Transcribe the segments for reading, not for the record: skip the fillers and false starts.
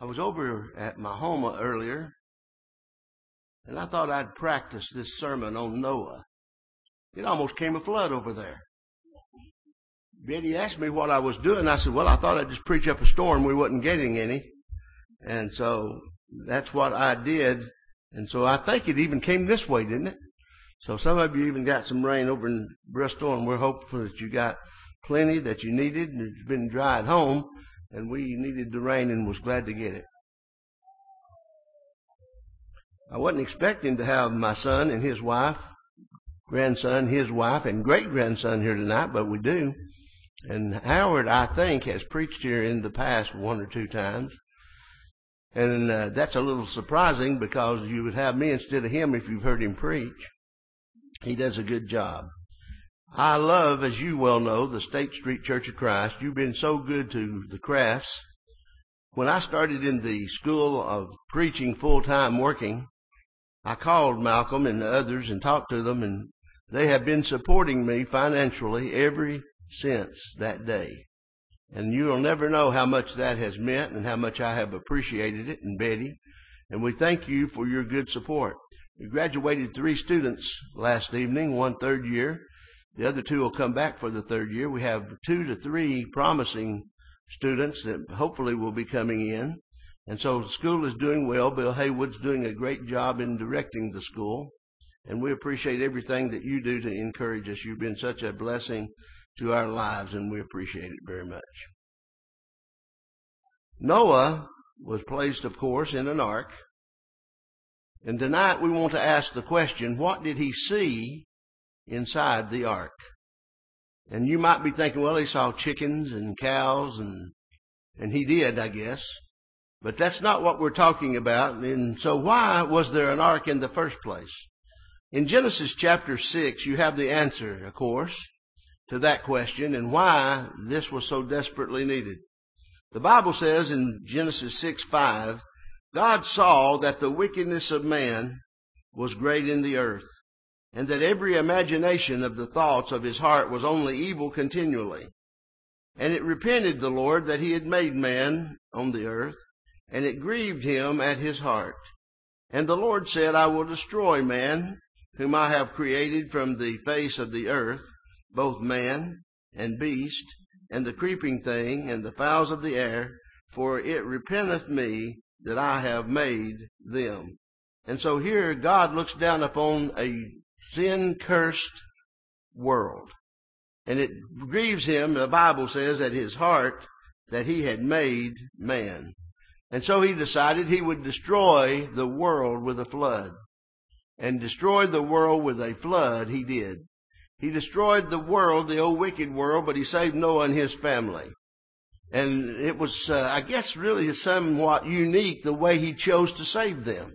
I was over at my home earlier, and I thought I'd practice this sermon on Noah. It almost came a flood over there. Betty asked me what I was doing. I said, well, I thought I'd just preach up a storm. We wasn't getting any. And so that's what I did. And so I think it even came this way, didn't it? So some of you even got some rain over in Bristol, and we're hopeful that you got plenty that you needed, and it's been dry at home, and we needed the rain and was glad to get it. I wasn't expecting to have my son and his wife, grandson, his wife, and great-grandson here tonight, but we do. And Howard, I think, has preached here in the past one or two times. And that's a little surprising because you would have me instead of him if you've heard him preach. He does a good job. I love, as you well know, the State Street Church of Christ. You've been so good to the Crafts. When I started in the school of preaching full-time working, I called Malcolm and the others and talked to them, and they have been supporting me financially ever since that day. And you'll never know how much that has meant and how much I have appreciated it, and Betty. And we thank you for your good support. We graduated 3 students last evening, 1 third year. The other 2 will come back for the 3rd year. We have 2 to 3 promising students that hopefully will be coming in. And so the school is doing well. Bill Haywood's doing a great job in directing the school. And we appreciate everything that you do to encourage us. You've been such a blessing to our lives, and we appreciate it very much. Noah was placed, of course, in an ark. And tonight we want to ask the question, what did he see inside the ark? And you might be thinking, well, he saw chickens and cows, and he did, I guess. But that's not what we're talking about. And so why was there an ark in the first place? In Genesis chapter 6, you have the answer, of course, to that question and why this was so desperately needed. The Bible says in Genesis 6:5, God saw that the wickedness of man was great in the earth, and that every imagination of the thoughts of his heart was only evil continually. And it repented the Lord that he had made man on the earth, and it grieved him at his heart. And the Lord said, I will destroy man, whom I have created from the face of the earth, both man and beast, and the creeping thing, and the fowls of the air, for it repenteth me that I have made them. And so here God looks down upon a sin-cursed world. And it grieves him, the Bible says, at his heart that he had made man. And so he decided he would destroy the world with a flood. And destroy the world with a flood he did. He destroyed the world, the old wicked world, but he saved Noah and his family. And it was, I guess, really somewhat unique the way he chose to save them.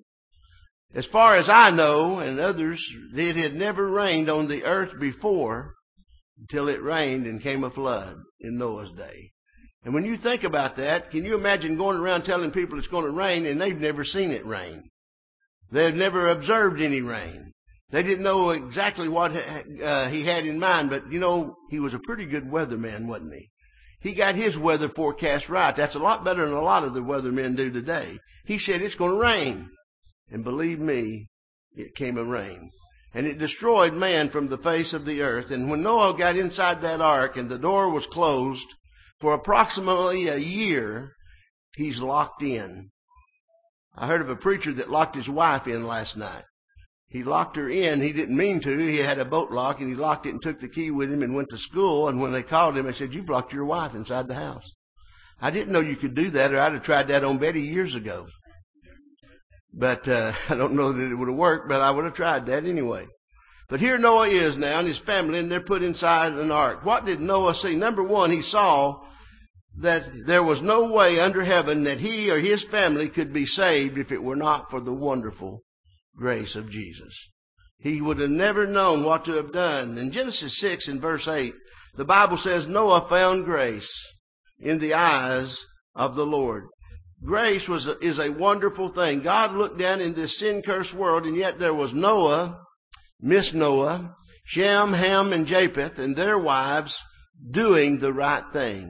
As far as I know, and others, it had never rained on the earth before until it rained and came a flood in Noah's day. And when you think about that, can you imagine going around telling people it's going to rain and they've never seen it rain? They've never observed any rain. They didn't know exactly what he had in mind, but, you know, he was a pretty good weatherman, wasn't he? He got his weather forecast right. That's a lot better than a lot of the weathermen do today. He said it's going to rain. And believe me, it came a rain. And it destroyed man from the face of the earth. And when Noah got inside that ark and the door was closed for approximately a year, he's locked in. I heard of a preacher that locked his wife in last night. He locked her in. He didn't mean to. He had a boat lock, and he locked it and took the key with him and went to school. And when they called him, they said, you've locked your wife inside the house. I didn't know you could do that, or I'd have tried that on Betty years ago. But I don't know that it would have worked, but I would have tried that anyway. But here Noah is now, and his family, and they're put inside an ark. What did Noah see? Number one, he saw that there was no way under heaven that he or his family could be saved if it were not for the wonderful grace of Jesus. He would have never known what to have done. In Genesis 6 and verse 8, the Bible says Noah found grace in the eyes of the Lord. Grace is a wonderful thing. God looked down in this sin-cursed world, and yet there was Noah, Miss Noah, Shem, Ham, and Japheth, and their wives doing the right thing.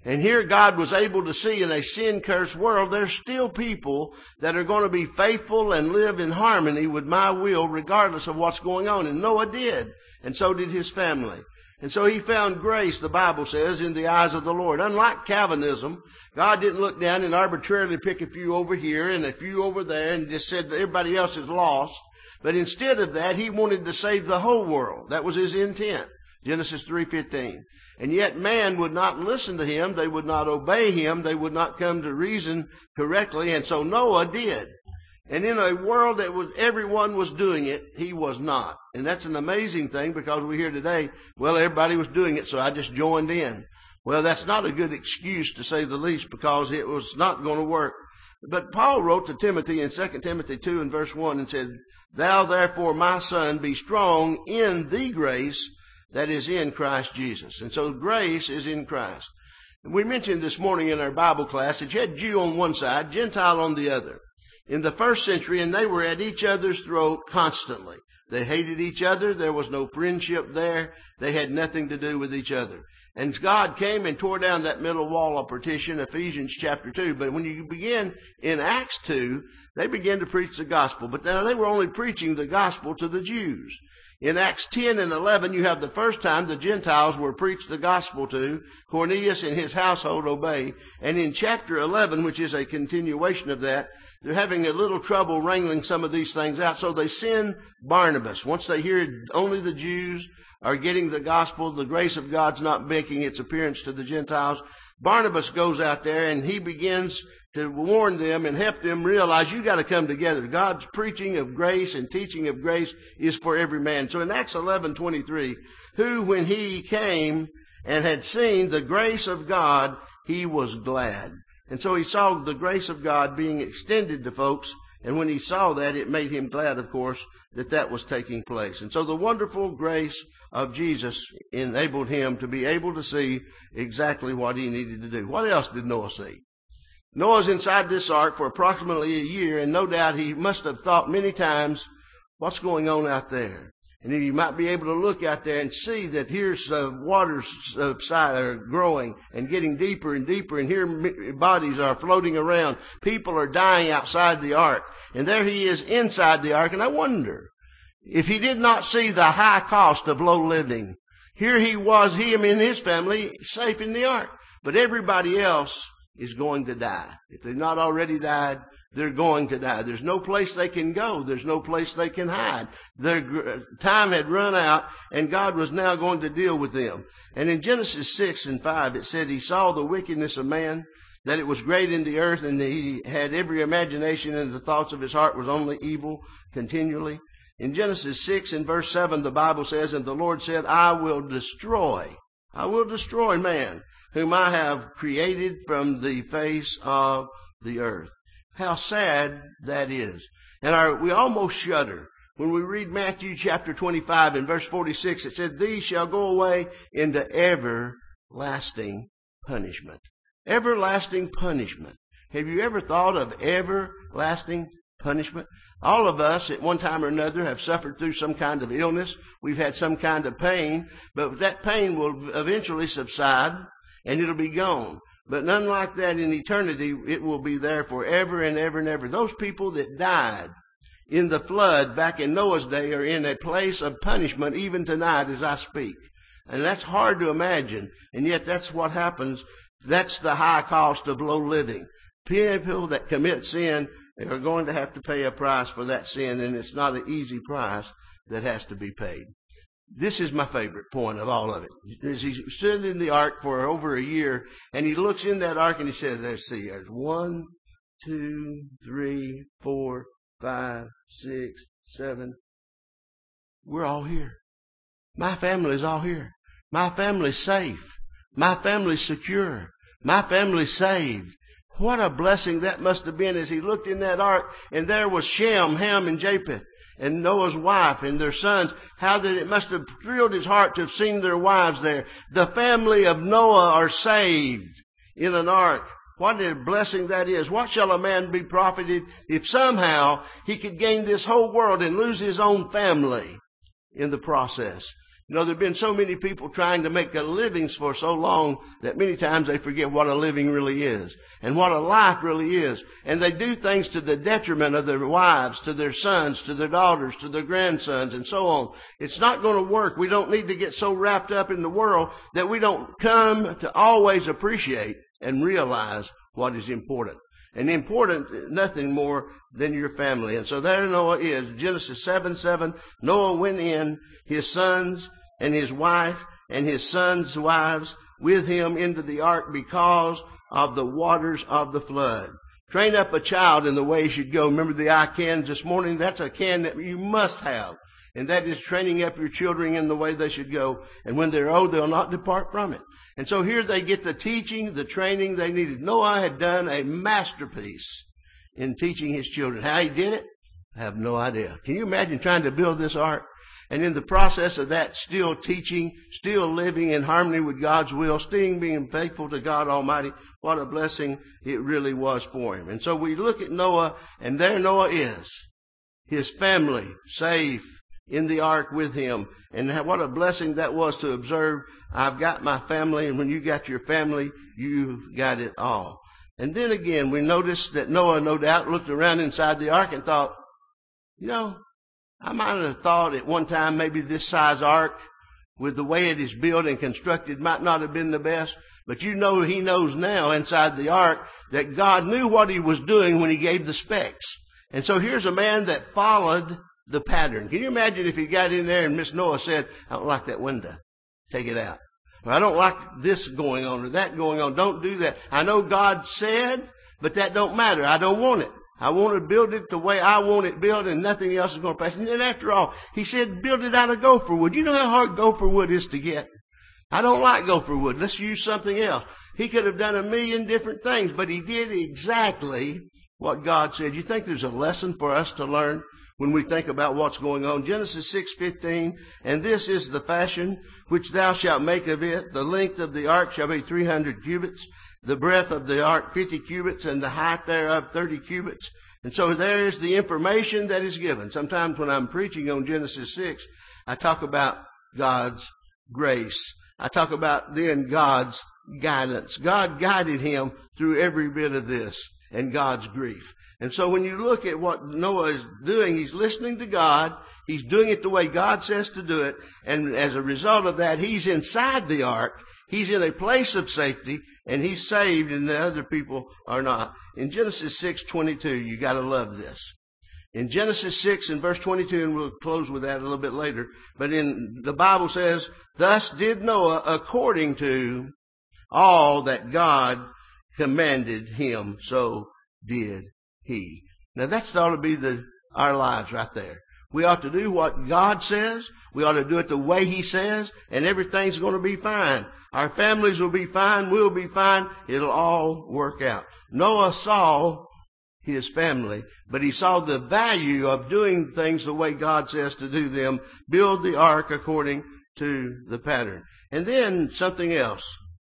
And here God was able to see in a sin-cursed world, there's still people that are going to be faithful and live in harmony with my will regardless of what's going on. And Noah did. And so did his family. And so he found grace, the Bible says, in the eyes of the Lord. Unlike Calvinism, God didn't look down and arbitrarily pick a few over here and a few over there and just said that everybody else is lost. But instead of that, he wanted to save the whole world. That was his intent. Genesis 3:15. And yet man would not listen to him. They would not obey him. They would not come to reason correctly. And so Noah did. And in a world that everyone was doing it, he was not. And that's an amazing thing, because we hear today, well, everybody was doing it, so I just joined in. Well, that's not a good excuse, to say the least, because it was not going to work. But Paul wrote to Timothy in 2 Timothy 2 and verse 1 and said, "Thou therefore, my son, be strong in the grace that is in Christ Jesus." And so grace is in Christ. We mentioned this morning in our Bible class that you had Jew on one side, Gentile on the other. In the first century, and they were at each other's throat constantly. They hated each other. There was no friendship there. They had nothing to do with each other. And God came and tore down that middle wall of partition, Ephesians chapter 2. But when you begin in Acts 2, they began to preach the gospel. But now they were only preaching the gospel to the Jews. In Acts 10 and 11, you have the first time the Gentiles were preached the gospel to. Cornelius and his household obey. And in chapter 11, which is a continuation of that, they're having a little trouble wrangling some of these things out. So they send Barnabas. Once they hear only the Jews are getting the gospel, the grace of God's not making its appearance to the Gentiles, Barnabas goes out there and he begins to warn them and help them realize you got to come together. God's preaching of grace and teaching of grace is for every man. So in Acts 11:23, who when he came and had seen the grace of God, he was glad. And so he saw the grace of God being extended to folks. And when he saw that, it made him glad, of course, that was taking place. And so the wonderful grace of Jesus enabled him to be able to see exactly what he needed to do. What else did Noah see? Noah's inside this ark for approximately a year, and no doubt he must have thought many times, what's going on out there? And you might be able to look out there and see that here's waters are growing and getting deeper and deeper, and here bodies are floating around. People are dying outside the ark. And there he is inside the ark. And I wonder if he did not see the high cost of low living. Here he was, him and his family, safe in the ark. But everybody else is going to die. If they've not already died, they're going to die. There's no place they can go. There's no place they can hide. Their time had run out, and God was now going to deal with them. And in Genesis 6 and 5, it said, he saw the wickedness of man, that it was great in the earth, and he had every imagination, and the thoughts of his heart was only evil continually. In Genesis 6 and verse 7, the Bible says, and the Lord said, I will destroy man, whom I have created from the face of the earth. How sad that is. And we almost shudder when we read Matthew chapter 25 and verse 46. It said, these shall go away into everlasting punishment. Everlasting punishment. Have you ever thought of everlasting punishment? All of us at one time or another have suffered through some kind of illness. We've had some kind of pain, but that pain will eventually subside and it'll be gone. But none like that in eternity. It will be there forever and ever and ever. Those people that died in the flood back in Noah's day are in a place of punishment even tonight as I speak. And that's hard to imagine. And yet that's what happens. That's the high cost of low living. People that commit sin are going to have to pay a price for that sin, and it's not an easy price that has to be paid. This is my favorite point of all of it. As he stood in the ark for over a year, and he looks in that ark and he says, there's 1, 2, 3, 4, 5, 6, 7. We're all here. My family's all here. My family's safe. My family's secure. My family's saved. What a blessing that must have been as he looked in that ark, and there was Shem, Ham, and Japheth, and Noah's wife and their sons. How that it must have thrilled his heart to have seen their wives there. The family of Noah are saved in an ark. What a blessing that is. What shall a man be profited if somehow he could gain this whole world and lose his own family in the process? You know, there have been so many people trying to make a living for so long that many times they forget what a living really is and what a life really is. And they do things to the detriment of their wives, to their sons, to their daughters, to their grandsons, and so on. It's not going to work. We don't need to get so wrapped up in the world that we don't come to always appreciate and realize what is important. And important, nothing more than your family. And so there Noah is. Genesis 7:7, Noah went in, his sons and his wife and his sons' wives with him into the ark because of the waters of the flood. Train up a child in the way he should go. Remember the I cans this morning? That's a can that you must have. And that is training up your children in the way they should go. And when they're old, they'll not depart from it. And so here they get the teaching, the training they needed. Noah had done a masterpiece in teaching his children. How he did it, I have no idea. Can you imagine trying to build this ark? And in the process of that, still teaching, still living in harmony with God's will, still being faithful to God Almighty. What a blessing it really was for him. And so we look at Noah, and there Noah is. His family safe in the ark with him. And what a blessing that was to observe. I've got my family, and when you got your family, you've got it all. And then again, we noticed that Noah, no doubt, looked around inside the ark and thought, you know, I might have thought at one time maybe this size ark, with the way it is built and constructed, might not have been the best. But you know, he knows now inside the ark that God knew what he was doing when he gave the specs. And so here's a man that followed the pattern. Can you imagine if he got in there and Miss Noah said, I don't like that window. Take it out. Or I don't like this going on or that going on. Don't do that. I know God said, but that don't matter. I don't want it. I want to build it the way I want it built, and nothing else is going to pass. And then after all, he said, build it out of gopher wood. You know how hard gopher wood is to get? I don't like gopher wood. Let's use something else. He could have done a million different things, but he did exactly what God said. You think there's a lesson for us to learn when we think about what's going on? Genesis 6:15, and this is the fashion which thou shalt make of it. The length of the ark shall be 300 cubits, the breadth of the ark 50 cubits, and the height thereof 30 cubits. And so there is the information that is given. Sometimes when I'm preaching on Genesis 6, I talk about God's grace. I talk about then God's guidance. God guided him through every bit of this, and God's grief. And so when you look at what Noah is doing, he's listening to God. He's doing it the way God says to do it. And as a result of that, he's inside the ark. He's in a place of safety, and he's saved, and the other people are not. In Genesis 6:22, you got to love this. In Genesis 6 and verse 22, and we'll close with that a little bit later, but in the Bible says, thus did Noah according to all that God commanded him, so did he. Now that ought to be our lives right there. We ought to do what God says. We ought to do it the way he says, and everything's going to be fine. Our families will be fine. We'll be fine. It'll all work out. Noah saw his family, but he saw the value of doing things the way God says to do them. Build the ark according to the pattern. And then something else.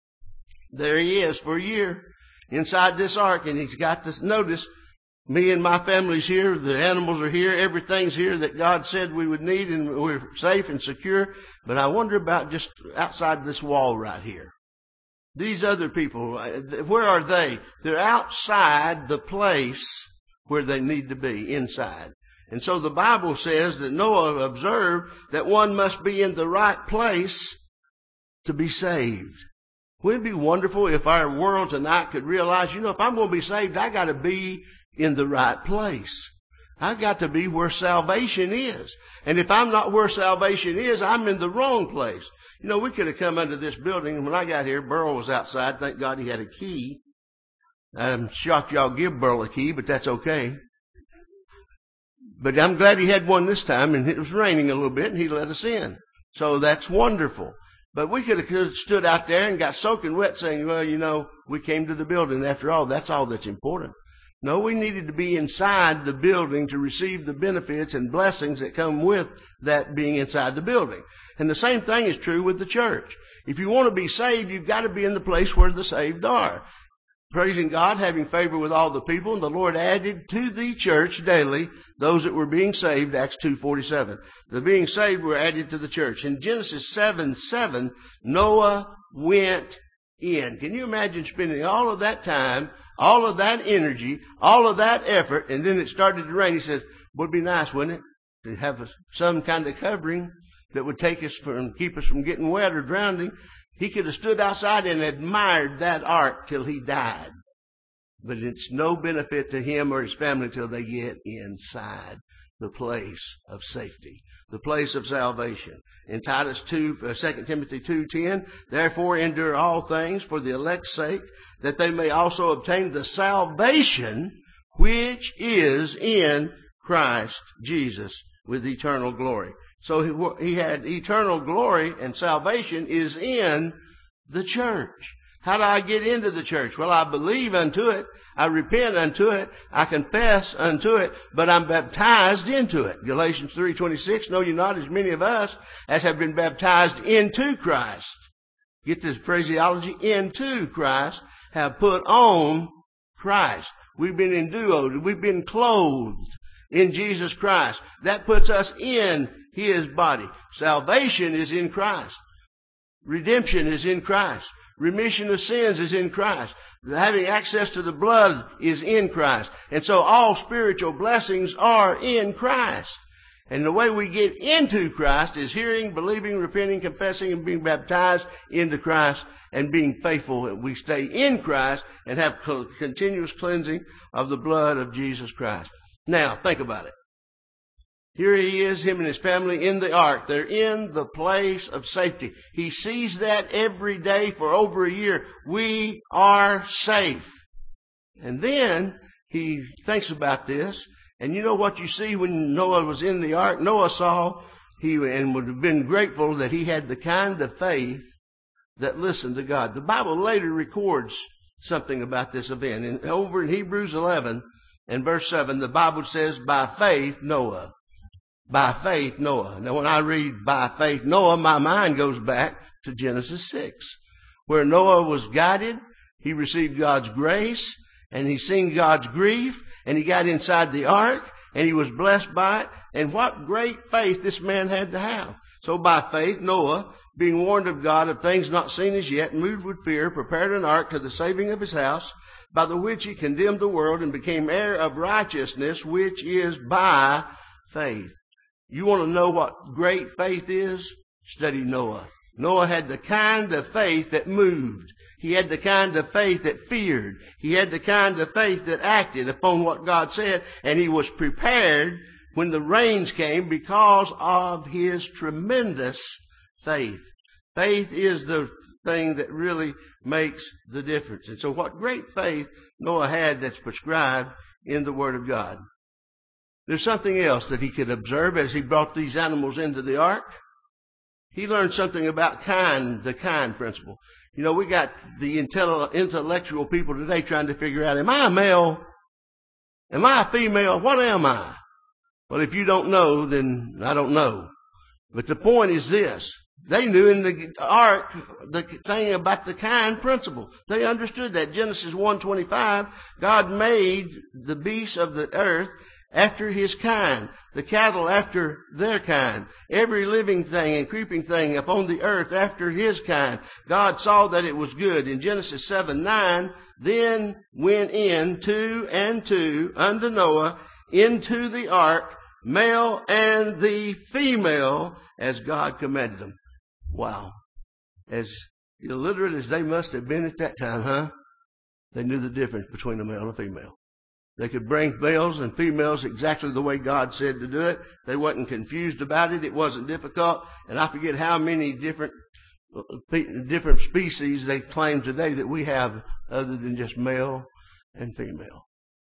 There he is for a year inside this ark, and he's got this. Notice, me and my family's here, the animals are here, everything's here that God said we would need, and we're safe and secure. But I wonder about just outside this wall right here. These other people, where are they? They're outside the place where they need to be, inside. And so the Bible says that Noah observed that one must be in the right place to be saved. Wouldn't it be wonderful if our world tonight could realize, you know, if I'm going to be saved, I got to be in the right place. I got to be where salvation is. And if I'm not where salvation is, I'm in the wrong place. You know, we could have come under this building, and when I got here, Burl was outside. Thank God he had a key. I'm shocked y'all give Burl a key, but that's okay. But I'm glad he had one this time, and it was raining a little bit, and he let us in. So that's wonderful. But we could have stood out there and got soaking wet saying, well, you know, we came to the building. After all, that's all that's important. No, we needed to be inside the building to receive the benefits and blessings that come with that being inside the building. And the same thing is true with the church. If you want to be saved, you've got to be in the place where the saved are. praising God, having favor with all the people, and the Lord added to the church daily those that were being saved, Acts 2:47. The being saved were added to the church. In Genesis 7:7, Noah went in. Can you imagine spending all of that time, all of that energy, all of that effort, and then it started to rain? He says, would be nice, wouldn't it, to have some kind of covering that would take us from, keep us from getting wet or drowning. He could have stood outside and admired that ark till he died. But it's no benefit to him or his family till they get inside the place of safety, the place of salvation. In Titus 2 Timothy 2:10, therefore endure all things for the elect's sake, that they may also obtain the salvation which is in Christ Jesus with eternal glory. So he had eternal glory, and salvation is in the church. How do I get into the church? Well, I believe unto it, I repent unto it, I confess unto it, but I'm baptized into it. Galatians 3:26, know ye not as many of us as have been baptized into Christ. Get this phraseology, into Christ, have put on Christ. We've been endued, we've been clothed in Jesus Christ. That puts us in His body. Salvation is in Christ. Redemption is in Christ. Remission of sins is in Christ. Having access to the blood is in Christ. And so all spiritual blessings are in Christ. And the way we get into Christ is hearing, believing, repenting, confessing, and being baptized into Christ and being faithful. We stay in Christ and have continuous cleansing of the blood of Jesus Christ. Now, think about it. Here he is, him and his family in the ark. They're in the place of safety. He sees that every day for over a year. We are safe. And then he thinks about this. And you know what you see when Noah was in the ark? Noah saw, and would have been grateful that he had the kind of faith that listened to God. The Bible later records something about this event. And over in Hebrews 11 and verse 7, the Bible says, by faith Noah. By faith Noah. Now when I read by faith Noah, my mind goes back to Genesis 6, where Noah was guided, he received God's grace, and he seen God's grief, and he got inside the ark, and he was blessed by it. And what great faith this man had to have. So by faith Noah, being warned of God of things not seen as yet, moved with fear, prepared an ark to the saving of his house, by the which he condemned the world and became heir of righteousness, which is by faith. You want to know what great faith is? Study Noah. Noah had the kind of faith that moved. He had the kind of faith that feared. He had the kind of faith that acted upon what God said. And he was prepared when the rains came because of his tremendous faith. Faith is the thing that really makes the difference. And so what great faith Noah had that's prescribed in the Word of God. There's something else that he could observe as he brought these animals into the ark. He learned something about the kind principle. You know, we got the intellectual people today trying to figure out, am I a male? Am I a female? What am I? Well, if you don't know, then I don't know. But the point is this. They knew in the ark the thing about the kind principle. They understood that. Genesis 1:25, God made the beasts of the earth after his kind, the cattle after their kind, every living thing and creeping thing upon the earth after his kind. God saw that it was good. In Genesis 7:9, then went in two and two unto Noah into the ark, male and the female, as God commanded them. Wow. As illiterate as they must have been at that time, huh? They knew the difference between a male and a female. They could bring males and females exactly the way God said to do it. They wasn't confused about it. It wasn't difficult. And I forget how many different species they claim today that we have other than just male and female.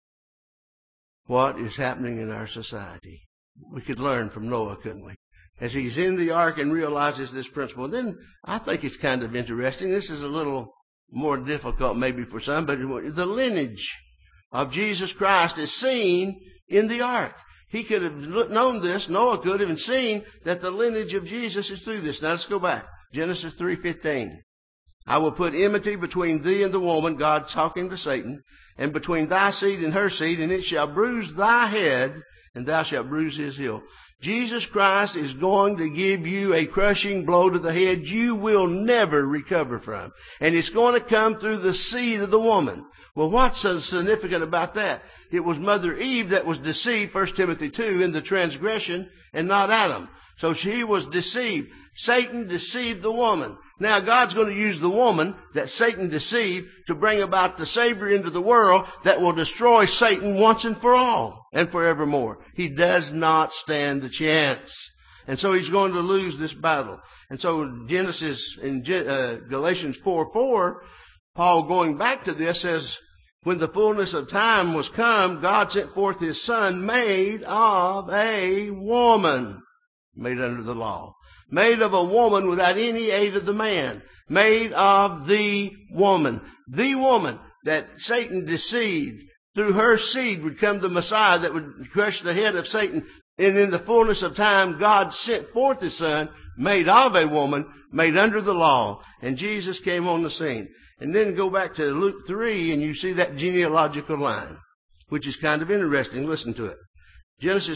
What is happening in our society? We could learn from Noah, couldn't we? As he's in the ark and realizes this principle. And then I think it's kind of interesting. This is a little more difficult maybe for some, but the lineage of Jesus Christ is seen in the ark. He could have known this. Noah could have seen that the lineage of Jesus is through this. Now let's go back. Genesis 3:15. I will put enmity between thee and the woman, God talking to Satan, and between thy seed and her seed, and it shall bruise thy head, and thou shalt bruise his heel. Jesus Christ is going to give you a crushing blow to the head you will never recover from. And it's going to come through the seed of the woman. Well, what's so significant about that? It was Mother Eve that was deceived, 1 Timothy 2, in the transgression, and not Adam. So she was deceived. Satan deceived the woman. Now God's going to use the woman that Satan deceived to bring about the Savior into the world that will destroy Satan once and for all and forevermore. He does not stand a chance. And so he's going to lose this battle. And so Genesis in Galatians 4:4, Paul going back to this says, when the fullness of time was come, God sent forth his Son made of a woman, made under the law. Made of a woman without any aid of the man. Made of the woman. The woman that Satan deceived. Through her seed would come the Messiah that would crush the head of Satan. And in the fullness of time, God sent forth his Son, made of a woman, made under the law. And Jesus came on the scene. And then go back to Luke 3 and you see that genealogical line, which is kind of interesting. Listen to it. Genesis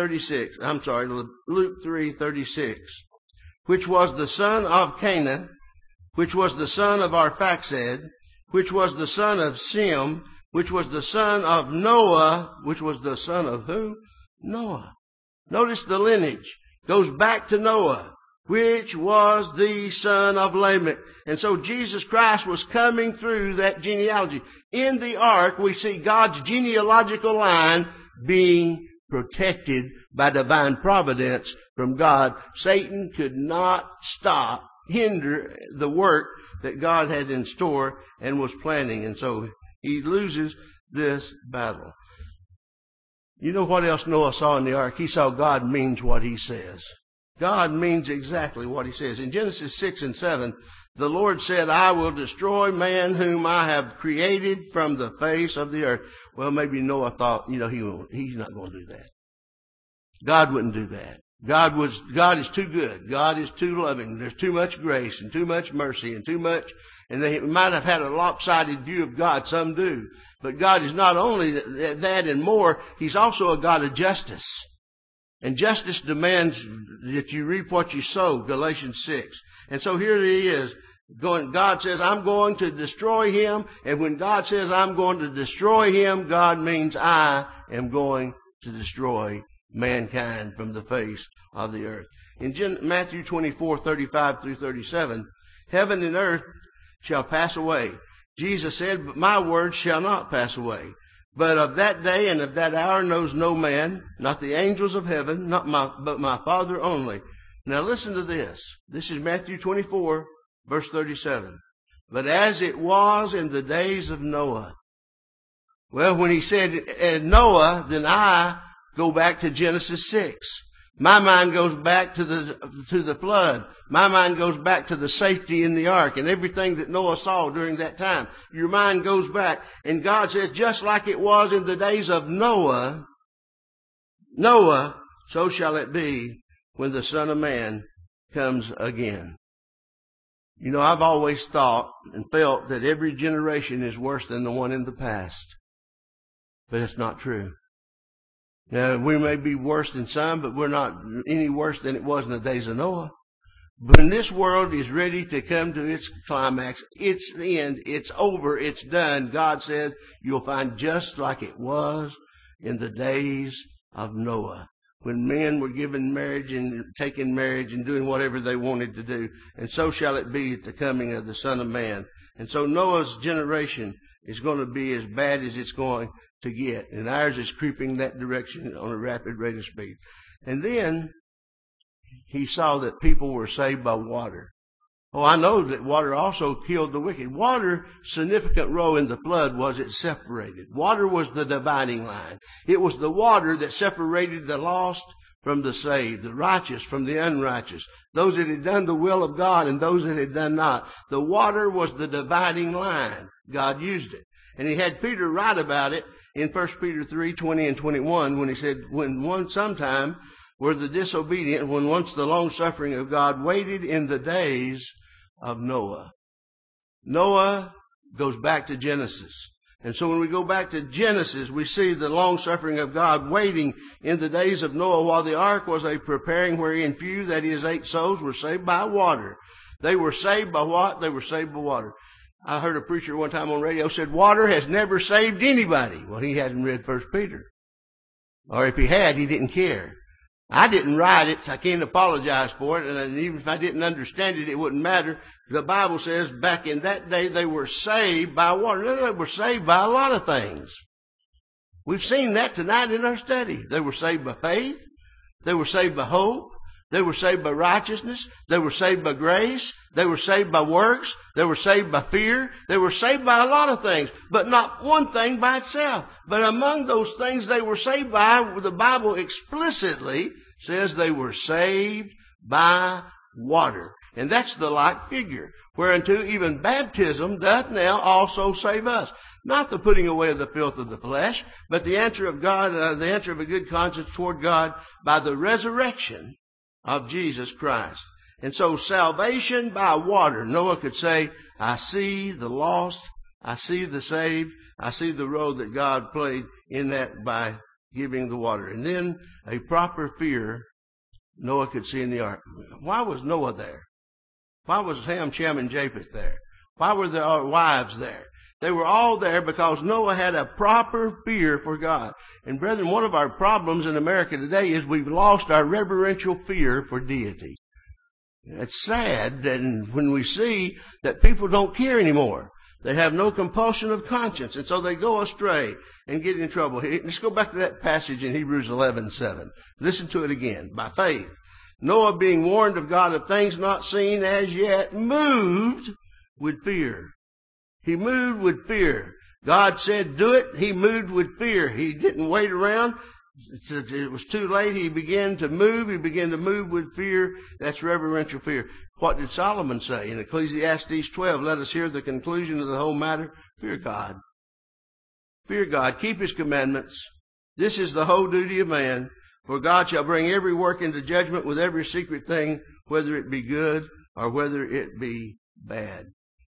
3:36. Luke 3:36. Which was the son of Canaan, which was the son of Arphaxad, which was the son of Shem, which was the son of Noah, which was the son of who? Noah. Notice the lineage goes back to Noah, which was the son of Lamech. And so Jesus Christ was coming through that genealogy. In the ark, we see God's genealogical line being protected by divine providence from God. Satan could not hinder the work that God had in store and was planning. And so he loses this battle. You know what else Noah saw in the ark? He saw God means what he says. God means exactly what he says. In Genesis 6 and 7, the Lord said, I will destroy man whom I have created from the face of the earth. Well, maybe Noah thought, he's not going to do that. God wouldn't do that. God is too good. God is too loving. There's too much grace and too much mercy and too much. And they might have had a lopsided view of God. Some do. But God is not only that and more, he's also a God of justice. And justice demands that you reap what you sow, Galatians 6. And so here he is. God says, I'm going to destroy him. And when God says, I'm going to destroy him, God means I am going to destroy mankind from the face of the earth. In Matthew 24:35 through 37, heaven and earth shall pass away. Jesus said, but my words shall not pass away. But of that day and of that hour knows no man, not the angels of heaven, but my Father only. Now listen to this. This is Matthew 24, verse 37. But as it was in the days of Noah. Well, when he said Noah, then I go back to Genesis 6. My mind goes back to the flood. My mind goes back to the safety in the ark and everything that Noah saw during that time. Your mind goes back. And God says, just like it was in the days of Noah, so shall it be when the Son of Man comes again. I've always thought and felt that every generation is worse than the one in the past. But it's not true. Now, we may be worse than some, but we're not any worse than it was in the days of Noah. When this world is ready to come to its climax, its end, it's over, it's done, God said, you'll find just like it was in the days of Noah, when men were given marriage and taking marriage and doing whatever they wanted to do. And so shall it be at the coming of the Son of Man. And so Noah's generation is going to be as bad as it's going to get. And ours is creeping that direction on a rapid rate of speed. And then he saw that people were saved by water. Oh, I know that water also killed the wicked. Water's significant role in the flood was it separated. Water was the dividing line. It was the water that separated the lost from the saved, the righteous from the unrighteous, those that had done the will of God and those that had done not. The water was the dividing line. God used it. And he had Peter write about it in 1 Peter 3:20 and 21 when he said, when once sometime were the disobedient, when once the long suffering of God waited in the days of Noah. Noah goes back to Genesis. And so when we go back to Genesis, we see the long suffering of God waiting in the days of Noah while the ark was a preparing, wherein few, that is 8 souls, were saved by water. They were saved by what? They were saved by water. I heard a preacher one time on radio said, water has never saved anybody. Well, he hadn't read 1 Peter. Or if he had, he didn't care. I didn't write it, so I can't apologize for it. And even if I didn't understand it, it wouldn't matter. The Bible says back in that day they were saved by water. No, they were saved by a lot of things. We've seen that tonight in our study. They were saved by faith. They were saved by hope. They were saved by righteousness. They were saved by grace. They were saved by works. They were saved by fear. They were saved by a lot of things, but not one thing by itself. But among those things they were saved by, the Bible explicitly says they were saved by water. And that's the like figure, whereunto even baptism doth now also save us. Not the putting away of the filth of the flesh, but the answer of God, the answer of a good conscience toward God by the resurrection of Jesus Christ. And so salvation by water, Noah could say, I see the lost, I see the saved, I see the role that God played in that by giving the water. And then a proper fear Noah could see in the ark. Why was Noah there? Why was Ham, Shem, and Japheth there? Why were their wives there? They were all there because Noah had a proper fear for God. And brethren, one of our problems in America today is we've lost our reverential fear for deity. It's sad that when we see that people don't care anymore. They have no compulsion of conscience, and so they go astray and get in trouble. Let's go back to that passage in Hebrews 11:7. Listen to it again. By faith, Noah, being warned of God of things not seen as yet, moved with fear. He moved with fear. God said, do it. He moved with fear. He didn't wait around. It was too late. He began to move. He began to move with fear. That's reverential fear. What did Solomon say in Ecclesiastes 12? Let us hear the conclusion of the whole matter. Fear God. Fear God. Keep His commandments. This is the whole duty of man. For God shall bring every work into judgment with every secret thing, whether it be good or whether it be bad.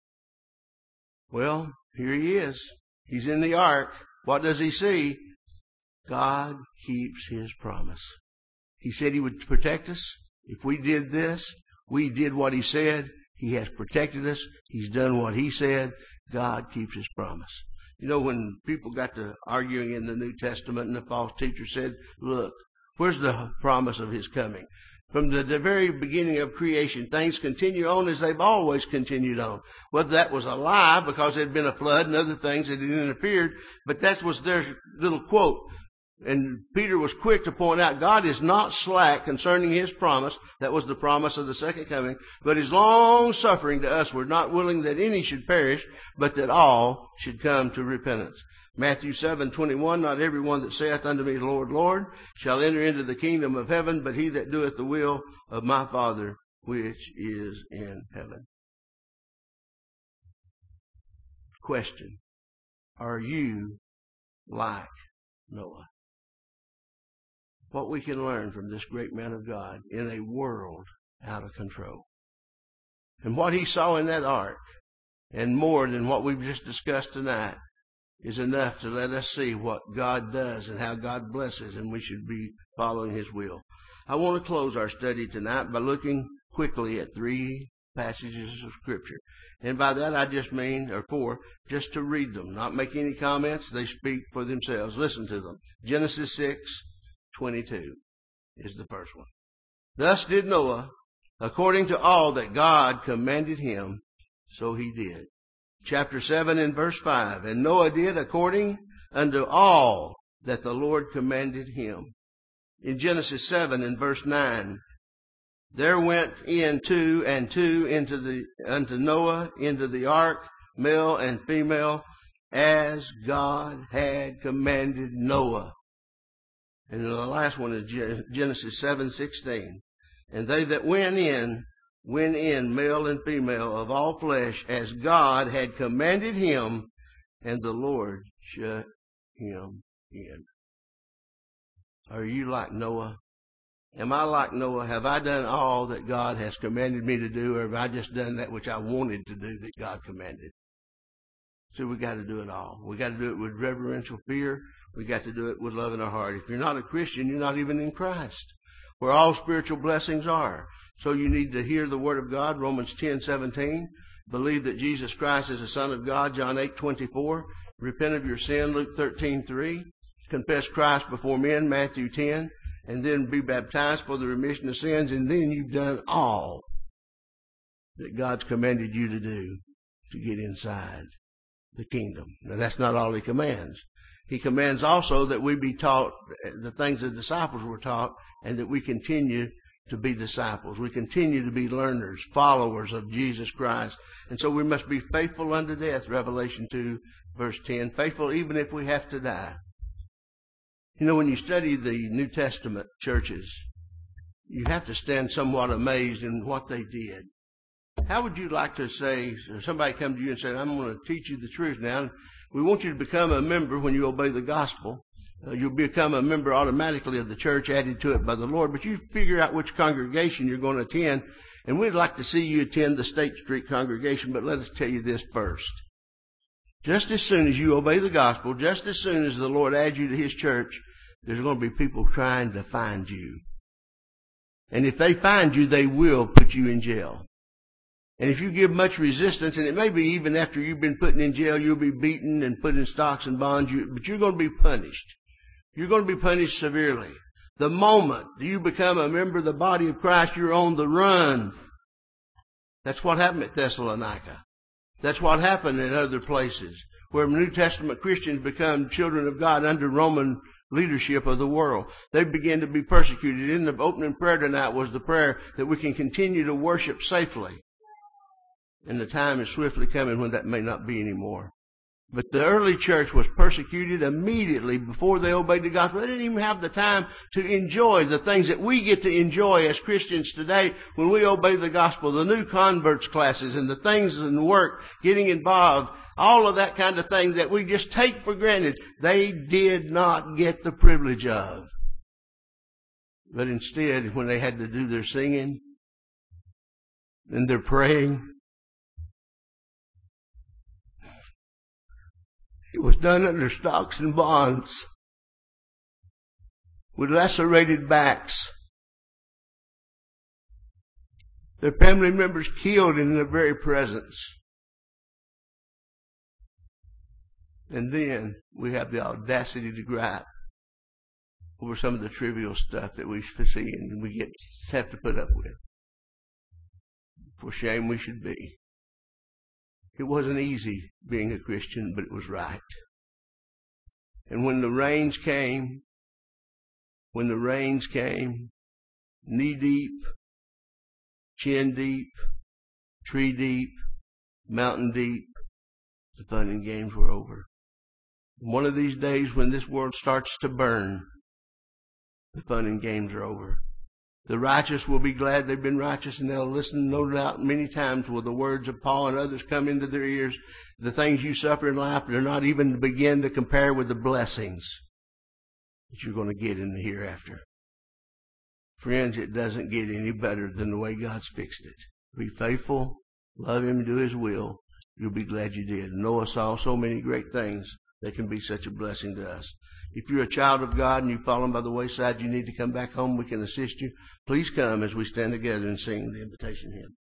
Well, here he is. He's in the ark. What does he see? God keeps His promise. He said He would protect us. If we did this, we did what He said. He has protected us. He's done what He said. God keeps His promise. You know, when people got to arguing in the New Testament and the false teacher said, look, where's the promise of His coming? From the very beginning of creation, things continue on as they've always continued on. Whether that was a lie because there had been a flood and other things that had interfered, but that was their little quote. And Peter was quick to point out God is not slack concerning His promise. That was the promise of the second coming. But His long suffering to us. We're not willing that any should perish, but that all should come to repentance. Matthew 7:21, not every one that saith unto me, Lord, Lord, shall enter into the kingdom of heaven, but he that doeth the will of my Father which is in heaven. Question. Are you like Noah? What we can learn from this great man of God in a world out of control. And what he saw in that ark, and more than what we've just discussed tonight, is enough to let us see what God does and how God blesses, and we should be following His will. I want to close our study tonight by looking quickly at 3 passages of Scripture. And by that I just mean, or 4, just to read them, not make any comments. They speak for themselves. Listen to them. Genesis 6:22 is the first one. Thus did Noah, according to all that God commanded him, so he did. Chapter 7 and verse 5. And Noah did according unto all that the Lord commanded him. In Genesis 7 and verse 9. There went in two and two unto Noah into the ark, male and female, as God had commanded Noah. And the last one is Genesis 7:16. And they that went in, male and female, of all flesh, as God had commanded him, and the Lord shut him in. Are you like Noah? Am I like Noah? Have I done all that God has commanded me to do, or have I just done that which I wanted to do that God commanded? So we got to do it all. We got to do it with reverential fear. We got to do it with love in our heart. If you're not a Christian, you're not even in Christ, where all spiritual blessings are. So you need to hear the word of God, Romans 10:17. Believe that Jesus Christ is the Son of God, John 8:24. Repent of your sin, Luke 13:3. Confess Christ before men, Matthew 10. And then be baptized for the remission of sins. And then you've done all that God's commanded you to do to get inside the kingdom. Now, that's not all He commands. He commands also that we be taught the things the disciples were taught, and that we continue to be disciples. We continue to be learners, followers of Jesus Christ. And so we must be faithful unto death, Revelation 2, verse 10. Faithful even if we have to die. You know, when you study the New Testament churches, you have to stand somewhat amazed in what they did. How would you like to say, or somebody come to you and say, I'm going to teach you the truth now. We want you to become a member when you obey the gospel. You'll become a member automatically of the church, added to it by the Lord. But you figure out which congregation you're going to attend. And we'd like to see you attend the State Street congregation. But let us tell you this first. Just as soon as you obey the gospel, just as soon as the Lord adds you to His church, there's going to be people trying to find you. And if they find you, they will put you in jail. And if you give much resistance, and it may be even after you've been put in jail, you'll be beaten and put in stocks and bonds, but you're going to be punished. You're going to be punished severely. The moment you become a member of the body of Christ, you're on the run. That's what happened at Thessalonica. That's what happened in other places where New Testament Christians become children of God under Roman leadership of the world. They began to be persecuted. In the opening prayer tonight was the prayer that we can continue to worship safely. And the time is swiftly coming when that may not be anymore. But the early church was persecuted immediately before they obeyed the gospel. They didn't even have the time to enjoy the things that we get to enjoy as Christians today when we obey the gospel. The new converts classes and the things in work, getting involved, all of that kind of thing that we just take for granted. They did not get the privilege of. But instead, when they had to do their singing and their praying, it was done under stocks and bonds, with lacerated backs. Their family members killed in their very presence. And then we have the audacity to gripe over some of the trivial stuff that we see and we have to put up with. For shame we should be. It wasn't easy being a Christian, but it was right. And when the rains came, knee deep, chin deep, tree deep, mountain deep, the fun and games were over. One of these days when this world starts to burn, the fun and games are over. The righteous will be glad they've been righteous, and they'll listen, no doubt, many times will the words of Paul and others come into their ears. The things you suffer in life are not even to begin to compare with the blessings that you're going to get in the hereafter. Friends, it doesn't get any better than the way God's fixed it. Be faithful, love Him, do His will. You'll be glad you did. Noah saw so many great things that can be such a blessing to us. If you're a child of God and you've fallen by the wayside, you need to come back home. We can assist you. Please come as we stand together and sing the invitation hymn.